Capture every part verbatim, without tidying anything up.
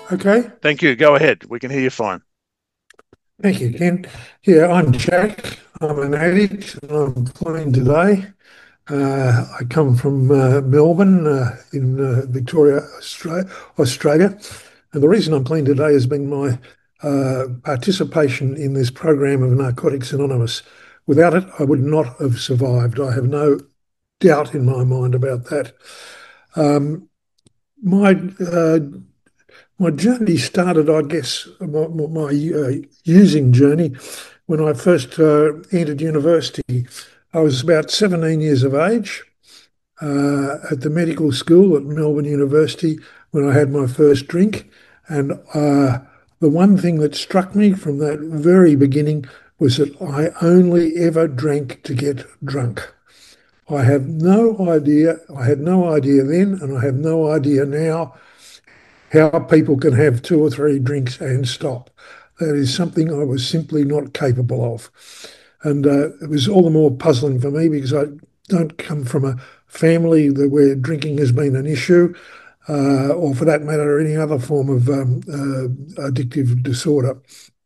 Okay. Thank you. Go ahead. We can hear you fine. Thank you, Ken. Yeah, I'm Jack. I'm an addict and I'm clean today. Uh, I come from uh, Melbourne uh, in uh, Victoria, Australia, Australia. And the reason I'm clean today has been my uh, participation in this program of Narcotics Anonymous. Without it, I would not have survived. I have no doubt in my mind about that. Um, my uh, My journey started, I guess, my, my uh, using journey when I first uh, entered university. I was about seventeen years of age uh, at the medical school at Melbourne University when I had my first drink. And uh, the one thing that struck me from that very beginning was that I only ever drank to get drunk. I have no idea, I had no idea then, and I have no idea now how people can have two or three drinks and stop. That is something I was simply not capable of. And uh, it was all the more puzzling for me because I don't come from a family that where drinking has been an issue, uh, or for that matter, any other form of um, uh, addictive disorder.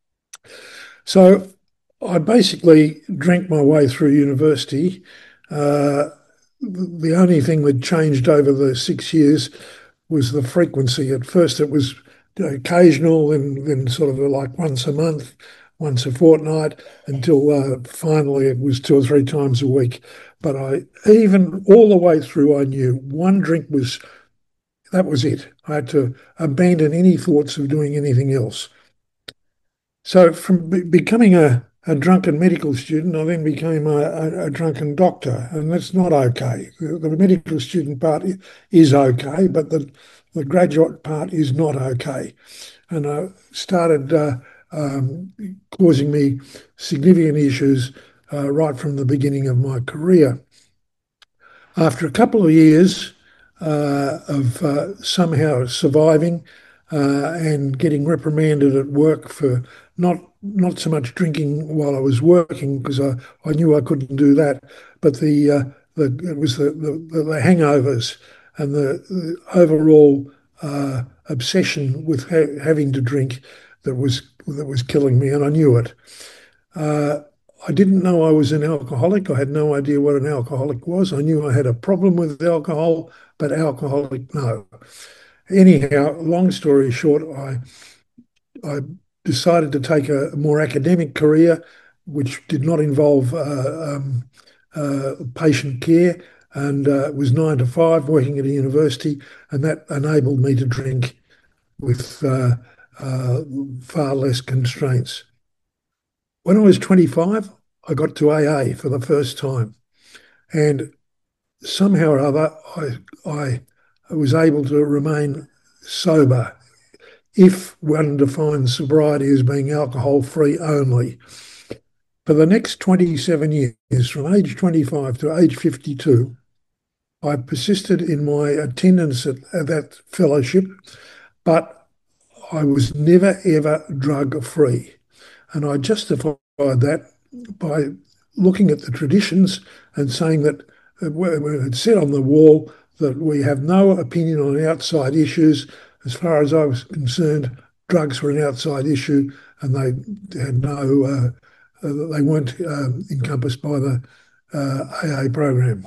So I basically drank my way through university. Uh, the only thing that changed over the six years was the frequency. At first, it was occasional, and then sort of like once a month, once a fortnight, until uh, finally it was two or three times a week. But I, even all the way through, I knew one drink was that was it. I had to abandon any thoughts of doing anything else. So from be- becoming a, a drunken medical student, I then became a, a, a drunken doctor, and that's not okay. The, the medical student part is okay, but the, the graduate part is not okay. And I started uh, um, causing me significant issues uh, right from the beginning of my career. After a couple of years uh, of uh, somehow surviving uh, and getting reprimanded at work for not not so much drinking while I was working because I, I knew I couldn't do that, but the uh, the it was the, the, the hangovers and the, the overall uh, obsession with ha- having to drink that was that was killing me, and I knew it. Uh, I didn't know I was an alcoholic. I had no idea what an alcoholic was. I knew I had a problem with alcohol, but alcoholic, no. Anyhow, long story short, I I decided to take a more academic career, which did not involve uh, um, uh, patient care, and uh, it was nine to five working at a university, and that enabled me to drink with uh, uh, far less constraints. When I was twenty-five, I got to A A for the first time, and somehow or other, I I was able to remain sober if one defines sobriety as being alcohol free only. For the next twenty-seven years, from age twenty-five to age fifty-two, I persisted in my attendance at, at that fellowship, but I was never ever drug free. And I justified that by looking at the traditions and saying that it had said on the wall that we have no opinion on outside issues. As far as I was concerned, drugs were an outside issue and they had no, uh, uh, they weren't um, encompassed by the uh, A A program.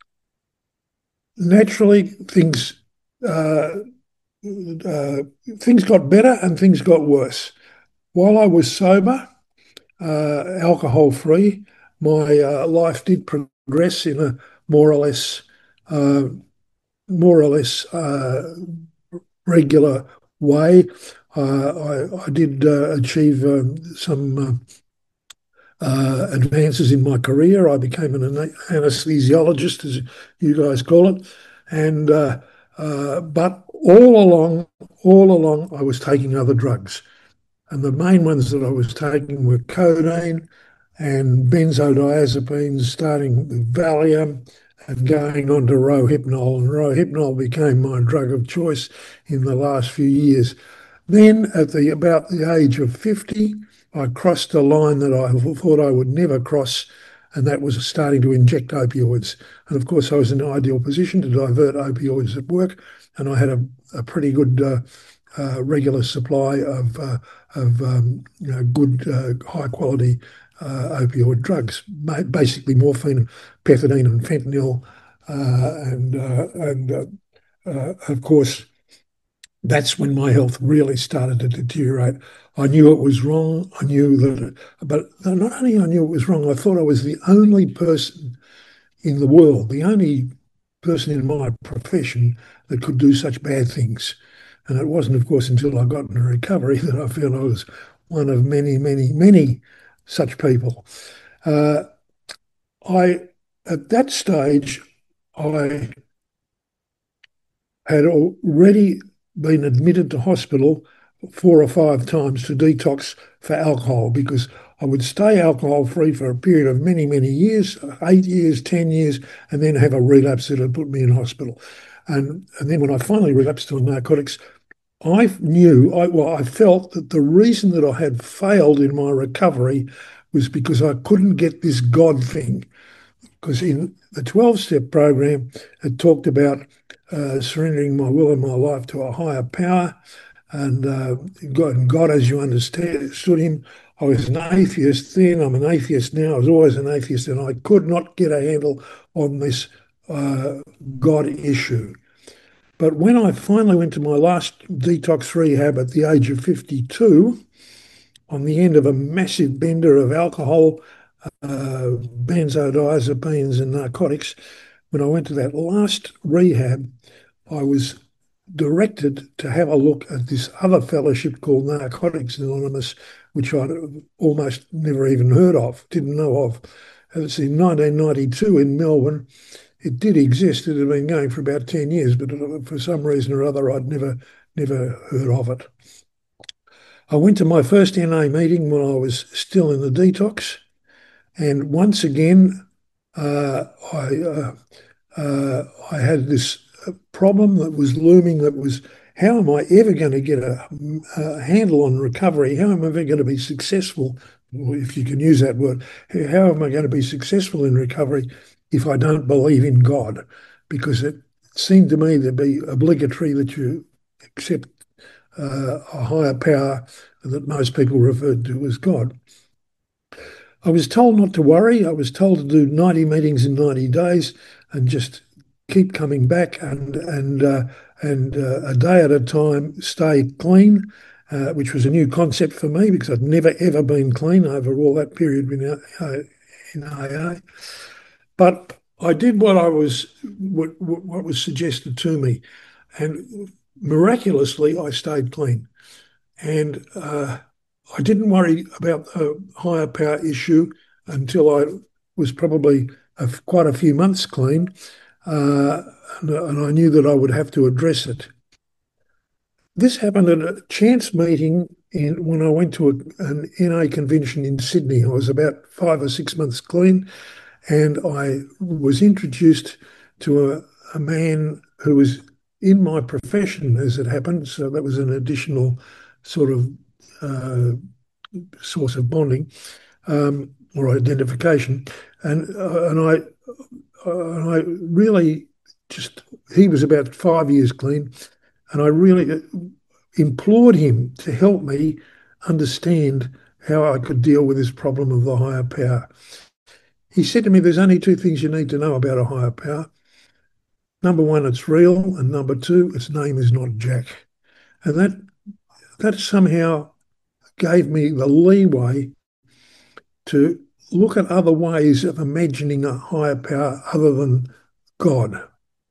Naturally, things uh, uh, things got better and things got worse. While I was sober, uh, alcohol free, my uh, life did progress in a more or less uh, more or less uh, regular way. Uh, I, I did uh, achieve um, some uh, uh, advances in my career. I became an anesthesiologist, as you guys call it, and uh, uh, but all along, all along, I was taking other drugs. And the main ones that I was taking were codeine and benzodiazepines, starting with Valium and going on to Rohypnol. And Rohypnol became my drug of choice in the last few years. Then, at the about the age of fifty, I crossed a line that I thought I would never cross, and that was starting to inject opioids. And of course, I was in an ideal position to divert opioids at work, and I had a, a pretty good uh, uh, regular supply of uh, of um, you know, good uh, high quality uh, opioid drugs, basically morphine, pethidine, and fentanyl, uh, and uh, and uh, uh, of course that's when my health really started to deteriorate. I knew it was wrong. I knew that, but not only I knew it was wrong, I thought I was the only person in the world, the only person in my profession that could do such bad things. And it wasn't, of course, until I got into recovery that I found I was one of many, many, many such people. Uh, I, at that stage, I had already been admitted to hospital four or five times to detox for alcohol because I would stay alcohol free for a period of many, many years, eight years, ten years, and then have a relapse that had put me in hospital. And, and then when I finally relapsed on narcotics, I knew, I, well, I felt that the reason that I had failed in my recovery was because I couldn't get this God thing. Because in the twelve-step program, it talked about uh, surrendering my will and my life to a higher power, and uh, God, and God, as you understood him. I was an atheist then. I'm an atheist now. I was always an atheist, and I could not get a handle on this uh, God issue. But when I finally went to my last detox rehab at the age of fifty-two, on the end of a massive bender of alcohol, uh, benzodiazepines and narcotics, when I went to that last rehab, I was directed to have a look at this other fellowship called Narcotics Anonymous, which I'd almost never even heard of, didn't know of. And it's in nineteen ninety-two in Melbourne. It did exist. It had been going for about ten years, but for some reason or other, I'd never, never heard of it. I went to my first N A meeting when I was still in the detox. And once again, uh, I uh, uh, I had this problem that was looming. That was, how am I ever going to get a, a handle on recovery? How am I ever going to be successful, if you can use that word? How am I going to be successful in recovery if I don't believe in God? Because it seemed to me to be obligatory that you accept uh, a higher power that most people referred to as God. I was told not to worry. I was told to do ninety meetings in ninety days and just keep coming back and and uh, and uh, a day at a time stay clean, uh, which was a new concept for me because I'd never ever been clean over all that period in, uh, in A A. But I did what I was what, what was suggested to me, and miraculously I stayed clean. And uh, I didn't worry about the higher power issue until I was probably a, quite a few months clean, uh, and, and I knew that I would have to address it. This happened at a chance meeting in, when I went to a, an N A convention in Sydney. I was about five or six months clean, and I was introduced to a, a man who was in my profession, as it happened. So that was an additional sort of uh, source of bonding um, or identification. And uh, and I uh, and I really just, he was about five years clean, and I really implored him to help me understand how I could deal with this problem of the higher power. He said to me, there's only two things you need to know about a higher power. Number one, it's real, and number two, its name is not Jack. And that that somehow gave me the leeway to look at other ways of imagining a higher power other than God.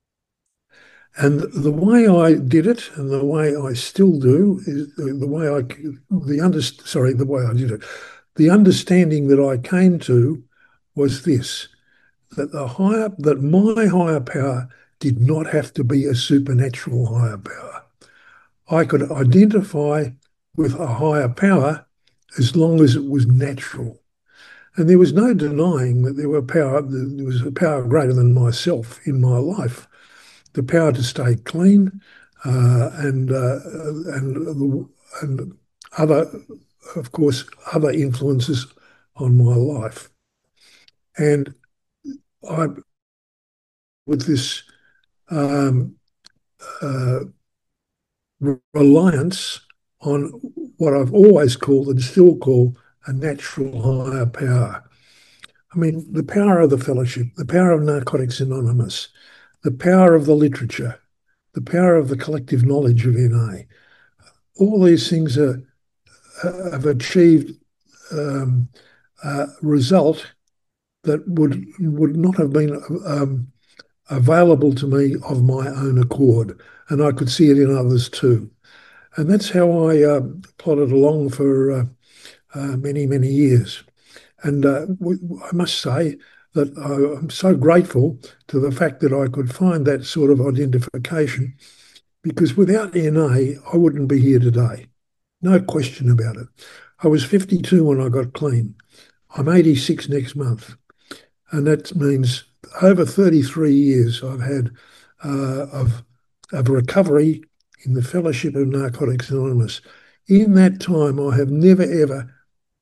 And the way I did it, and the way I still do, is the, the way I the under sorry the way I did it. The understanding that I came to was this: that the higher that my higher power did not have to be a supernatural higher power. I could identify with a higher power as long as it was natural. And there was no denying that there were power, there was a power greater than myself in my life. The power to stay clean uh, and uh, and and other, of course, other influences on my life. And I, with this um, uh, reliance on what I've always called and still call a natural higher power. I mean, the power of the fellowship, the power of Narcotics Anonymous, the power of the literature, the power of the collective knowledge of N A. All these things are, uh, have achieved um, a result that would would not have been um, available to me of my own accord, and I could see it in others too. And that's how I uh, plodded along for uh, uh, many, many years. And uh, I must say that I'm so grateful to the fact that I could find that sort of identification, because without N A, I wouldn't be here today. No question about it. I was fifty-two when I got clean. I'm eighty-six next month. And that means over thirty-three years I've had uh, of, of recovery in the Fellowship of Narcotics Anonymous. In that time, I have never, ever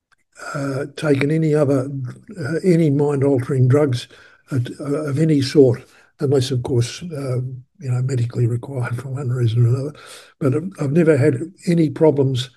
uh, taken any other, uh, any mind-altering drugs of, of any sort, unless, of course, uh, you know, medically required for one reason or another. But I've never had any problems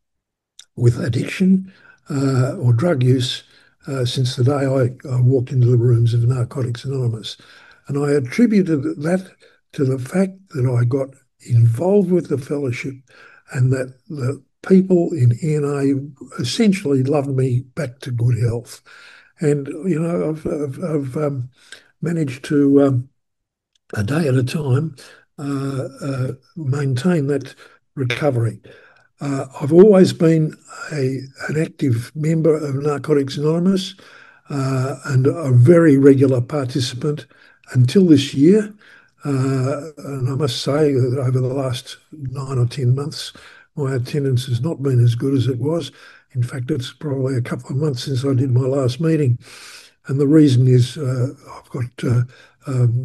with addiction uh, or drug use uh, since the day I, I walked into the rooms of Narcotics Anonymous. And I attributed that to the fact that I got involved with the fellowship and that the people in N A essentially loved me back to good health. And, you know, I've, I've, I've um, managed to, um, a day at a time, uh, uh, maintain that recovery. Uh, I've always been a, an active member of Narcotics Anonymous uh, and a very regular participant until this year. Uh, and I must say that over the last nine or ten months, my attendance has not been as good as it was. In fact, it's probably a couple of months since I did my last meeting. And the reason is uh, I've got uh, um,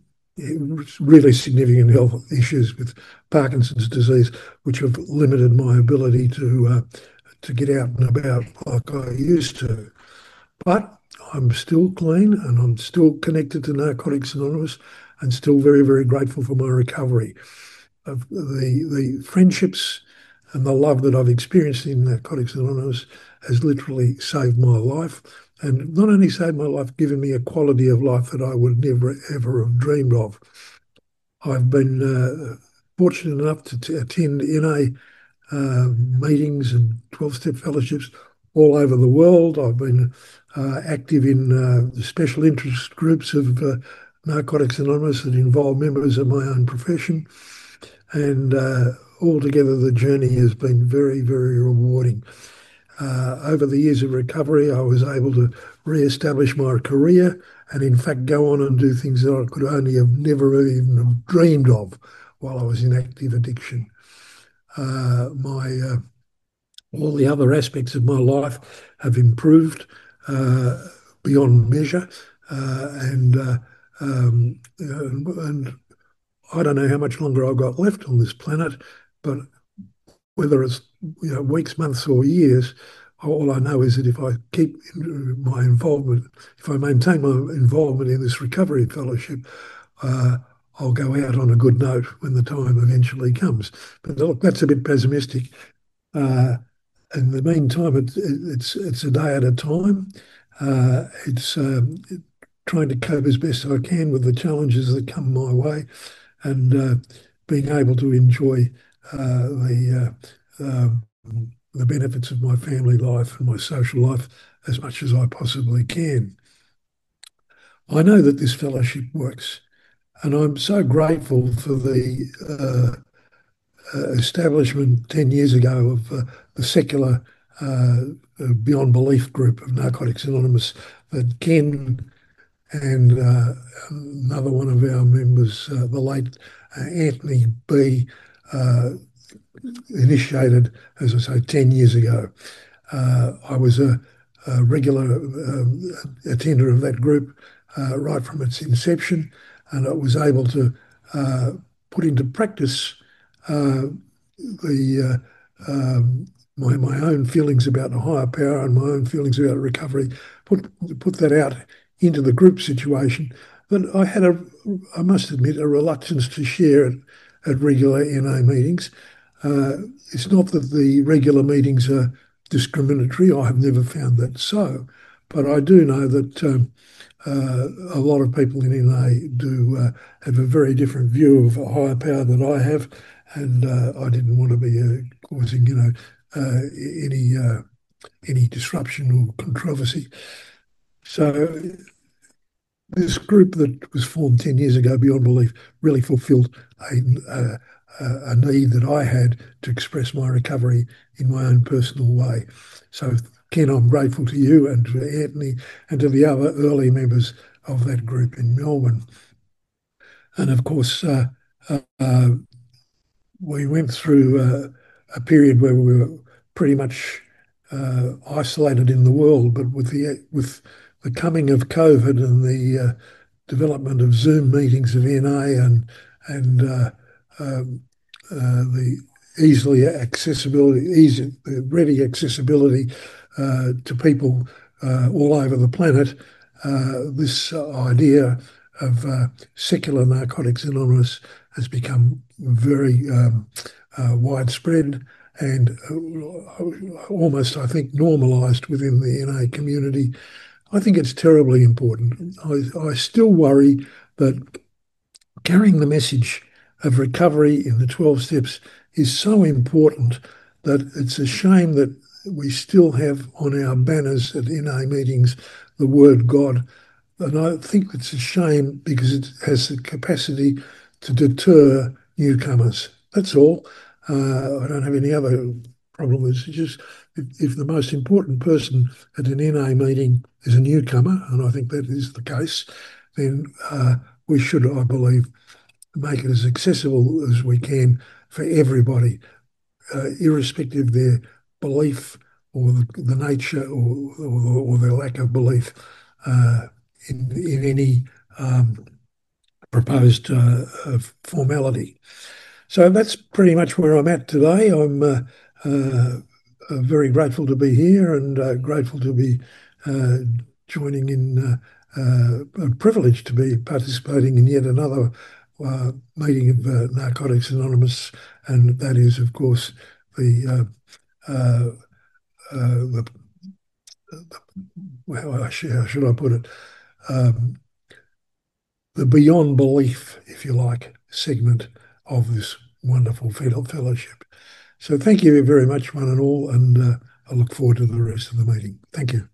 really significant health issues with Parkinson's disease, which have limited my ability to uh, to get out and about like I used to. But I'm still clean and I'm still connected to Narcotics Anonymous and still very, very grateful for my recovery. Of the the friendships and the love that I've experienced in Narcotics Anonymous has literally saved my life. And not only saved my life, given me a quality of life that I would never, ever have dreamed of. I've been uh, fortunate enough to t- attend N A uh, meetings and twelve-step fellowships all over the world. I've been uh, active in uh, the special interest groups of uh, Narcotics Anonymous that involve members of my own profession. And uh, altogether, the journey has been very, very rewarding. Uh, over the years of recovery, I was able to re-establish my career and, in fact, go on and do things that I could only have never even have dreamed of while I was in active addiction. Uh, my uh, all the other aspects of my life have improved uh, beyond measure, uh, and uh, um, and I don't know how much longer I've got left on this planet, but whether it's you know weeks, months, or years, all I know is that if I keep my involvement, if I maintain my involvement in this recovery fellowship, uh, I'll go out on a good note when the time eventually comes. But look, that's a bit pessimistic. Uh, in the meantime, it, it, it's it's a day at a time. Uh, it's um, trying to cope as best I can with the challenges that come my way, and uh, being able to enjoy uh, the uh, um, the benefits of my family life and my social life as much as I possibly can. I know that this fellowship works, and I'm so grateful for the uh, uh, establishment ten years ago of uh, the secular uh, uh, Beyond Belief group of Narcotics Anonymous that Ken and uh, another one of our members, uh, the late uh, Anthony B, uh, initiated, as I say, ten years ago. Uh, I was a, a regular um, attender of that group uh, right from its inception, and I was able to uh, put into practice uh, the uh, um, my my own feelings about a higher power and my own feelings about recovery, put put that out into the group situation. But I had a, I must admit, a reluctance to share it at regular N A meetings. Uh, it's not that the regular meetings are discriminatory. I have never found that so. But I do know that um, uh, a lot of people in N A do uh, have a very different view of a higher power than I have, and uh, I didn't want to be uh, causing, you know, uh, any uh, any disruption or controversy. So this group that was formed ten years ago, Beyond Belief, really fulfilled a, a, a need that I had to express my recovery in my own personal way. So, Ken, I'm grateful to you and to Anthony and to the other early members of that group in Melbourne. And of course, uh, uh, we went through uh, a period where we were pretty much uh, isolated in the world, but with the with the coming of COVID and the uh, development of Zoom meetings of N A and and uh, um, uh, the easily accessibility, easy, ready accessibility uh, to people uh, all over the planet, uh, this idea of uh, secular Narcotics Anonymous has become very um, uh, widespread and uh, almost, I think, normalised within the N A community. I think it's terribly important. I, I still worry that carrying the message of recovery in the twelve steps is so important that it's a shame that we still have on our banners at N A meetings the word God. And I think it's a shame because it has the capacity to deter newcomers. That's all. Uh, I don't have any other problem. It's just if, if the most important person at an N A meeting is a newcomer, and I think that is the case, then uh, we should, I believe, make it as accessible as we can for everybody, uh, irrespective of their belief or the, the nature or, or, or their lack of belief uh, in, in any um, proposed uh, formality. So that's pretty much where I'm at today. I'm uh, uh, uh, very grateful to be here and uh, grateful to be uh, joining in, uh, uh, privileged to be participating in yet another uh, meeting of uh, Narcotics Anonymous, and that is, of course, the uh, uh, uh, the, the how, should, how should I put it? Um, the Beyond Belief, if you like, segment of this wonderful fellowship. So thank you very much, one and all, and uh, I look forward to the rest of the meeting. Thank you.